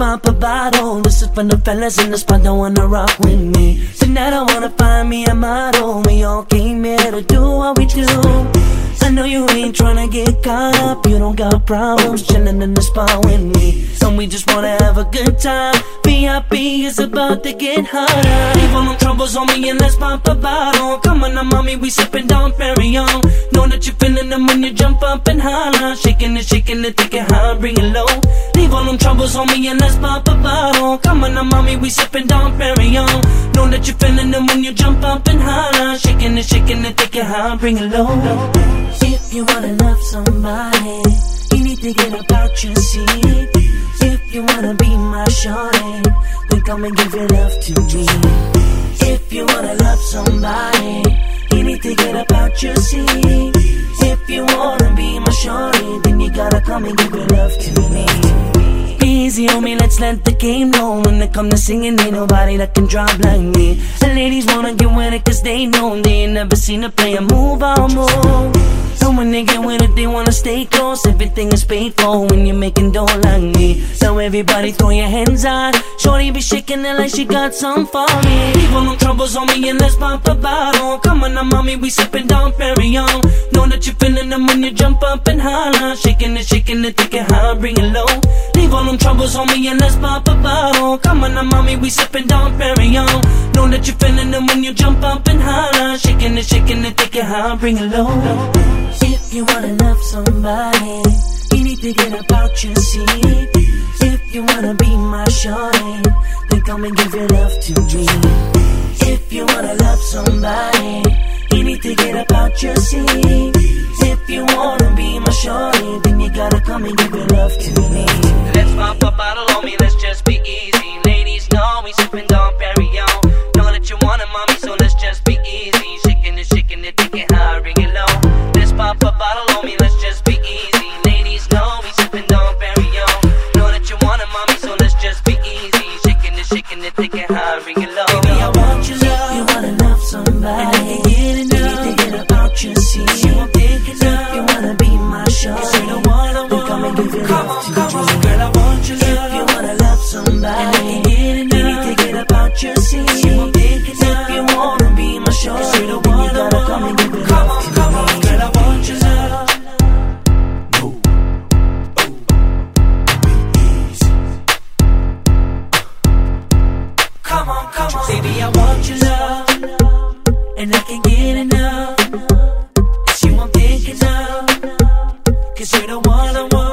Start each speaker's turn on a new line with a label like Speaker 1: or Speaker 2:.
Speaker 1: pop a bottle. This is from the fellas in the spot that wanna rock with me. Tonight I wanna find me a model. We all came here to do what we do. I know you ain't tryna get caught up. You don't got problems chillin' in the spot with me. And we just wanna have a good time. VIP is about to get hotter. Leave all them troubles on me and let's pop a bottle. Come on now mommy, we sippin' Dom Perignon. Know that you feelin' them when you jump up and holler. Shaking it, take it high, bring it low. Leave all them troubles on me and let's pop a bottle. Come on now mommy, we sippin' Dom Perignon. Know that you feelin' them when you jump up and holler. Shaking it, take it high, bring it low. If you wanna love somebody, you need to get about your seat. If you wanna be my shorty, then come and give your love to me. If you wanna love somebody, you need to get about your seat. If you wanna be my shorty, then you gotta come and give your love to me. Easy on me, let's let the game know. When it come to singing, ain't nobody that can drop like me. The ladies wanna get with it cause they know they ain't never seen a player move, I'll move. And when they get with it, they wanna stay close. Everything is paid for when you're making dough like me. So everybody throw your hands out. Shorty be shaking it like she got some for me. Leave all them troubles on me and let's pop a bottle. Come on now mommy, we sippin' Dom Perignon. Know that you feelin' them when you jump up and holler. Shaking it, take it high, bring it low. Leave all them troubles on me and let's pop a bottle. Come on now mommy, we sippin' Dom Perignon. Know that you feelin' them when you jump up and holler. Shaking it, take it high, bring it low. If you wanna love somebody, you need to get about your seat. If you wanna be my shorty, then come and give your love to me. If you wanna love somebody, you need to get about your seat. If you wanna be my shorty, then you gotta come and give your love to me.
Speaker 2: Let's pop a bottle on me, let's just be easy. Ladies know we sippin' Dom Perignon. Know that you want it, mommy, so let's just be easy. Shaking it, take it high, bring it low. Let's pop a bottle on me, let's just be easy. Ladies know we sippin' Dom Perignon. Know that you want it, mommy, so let's just be easy. Shaking it, take it high, bring it low.
Speaker 1: Baby, I want your love. You wanna love somebody, and I can get enough. You need to get about your seat. You won't pick it up. If you wanna be my shorty, you don't wanna then come and give your love to me. Girl, I want your love. If you wanna love somebody, and I can get enough. You need to get about your seat. You won't pick it up. If you wanna be my shorty, you don't wanna then you gotta come and give your love to me. Girl, I want your love. Come on, baby, I want your love, and I can't get enough. If you won't pick it up, cause you're the one I want.